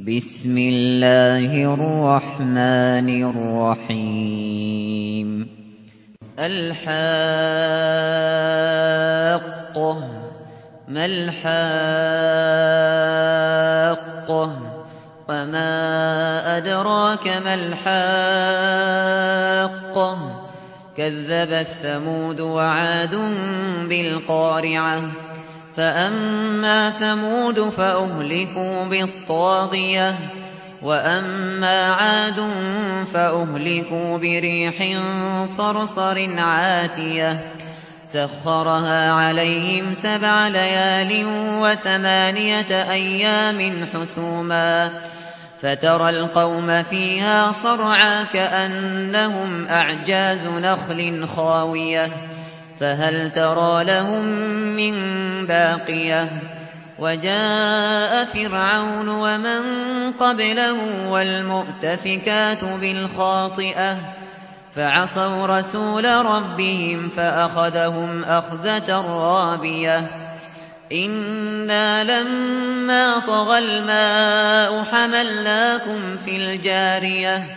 بسم الله الرحمن الرحيم الحاقة ما الحاقة وما أدراك ما الحاقة كذبت ثمود وعاد بالقارعة فأما ثمود فأهلكوا بالطاغية وأما عاد فأهلكوا بريح صرصر عاتية سخرها عليهم 7 ليال و8 أيام حسوما فترى القوم فيها صرعى كأنهم أعجاز نخل خاوية فهل ترى لهم من باقية وجاء فرعون ومن قبله والمؤتفكات بالخاطئة فعصوا رسول ربهم فأخذهم أخذة رابية إنا لما طغى الماء حملناكم في الجارية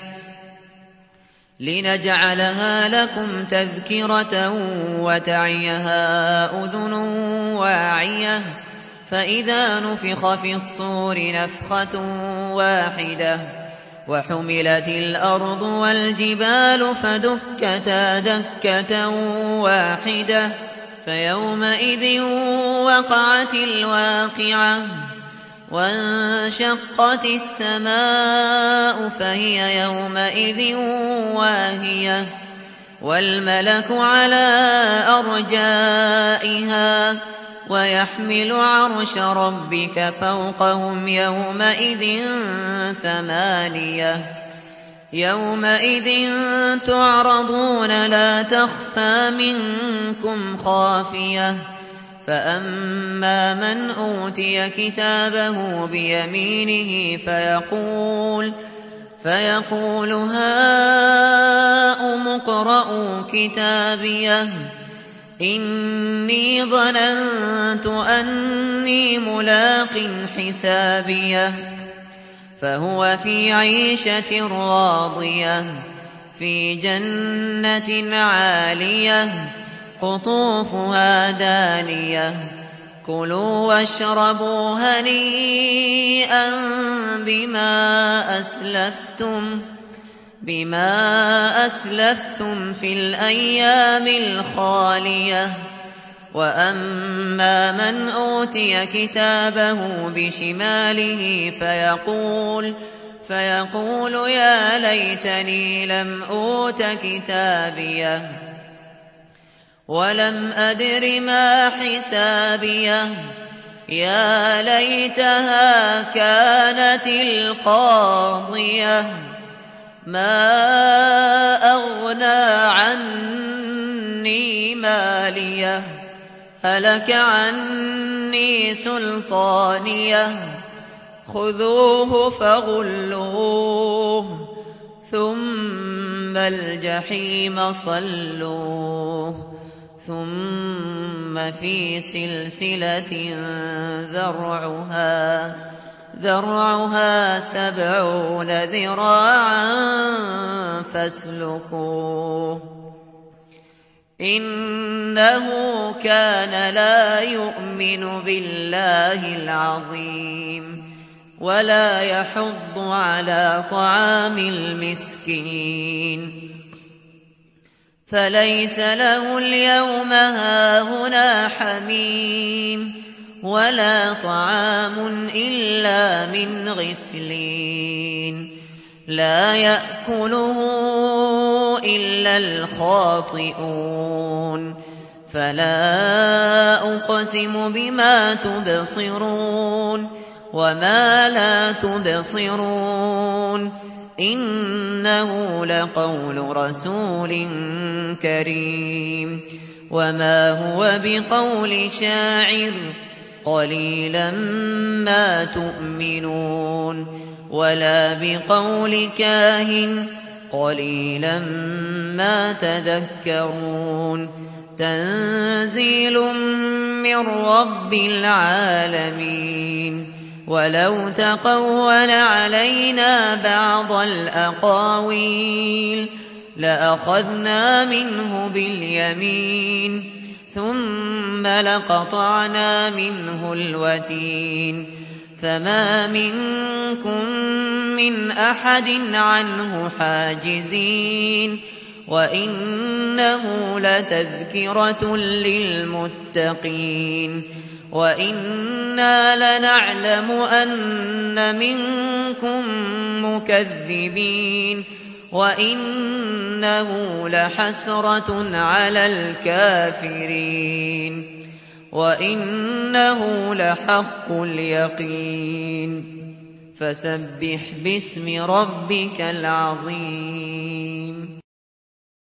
لنجعلها لكم تذكرة وتعيها أذن واعية فإذا نفخ في الصور نفخة واحدة وحملت الأرض والجبال فدكتا دكة واحدة فيومئذ وقعت الواقعة وانشقت السماء فهي يومئذ واهية والملك على أرجائها ويحمل عرش ربك فوقهم يومئذ 8 يومئذ تعرضون لا تخفى منكم خافية فأما من أوتي كتابه بيمينه فيقول هاؤم اقرءوا كتابيه إني ظننت أني ملاق حسابيه فهو في عيشة راضية في جنة عالية قطوفها دانية كلوا واشربوا هنيئا بما أسلفتم في الأيام الخالية وأما من أوتي كتابه بشماله فيقول يا ليتني لم أوت كتابيه ولم أدر ما حسابيه يا ليتها كانت القاضية ما أغنى عني ماليه هلك عني سلطانيه خذوه فغلوه ثم الجحيم صلوه ثم في سلسلة ذرعها 70 ذراعا فاسلكوه إنه كان لا يؤمن بالله العظيم ولا يحض على طعام المسكين فليس له اليوم هاهنا حميم ولا طعام إلا من غسلين لا يأكله إلا الخاطئون فلا أقسم بما تبصرون وما لا تبصرون إنه لقول رسول كريم وما هو بقول شاعر قليلا ما تؤمنون ولا بقول كاهن قليلا ما تذكرون تنزيل من رب العالمين ولو تقول علينا بعض الأقاويل لأخذنا منه باليمين ثم لقطعنا منه الوتين فما منكم من أحد عنه حاجزين وإنه لتذكرة للمتقين وإنا لنعلم أن منكم مكذبين وإنه لحسرة على الكافرين وإنه لحق اليقين فسبح باسم ربك العظيم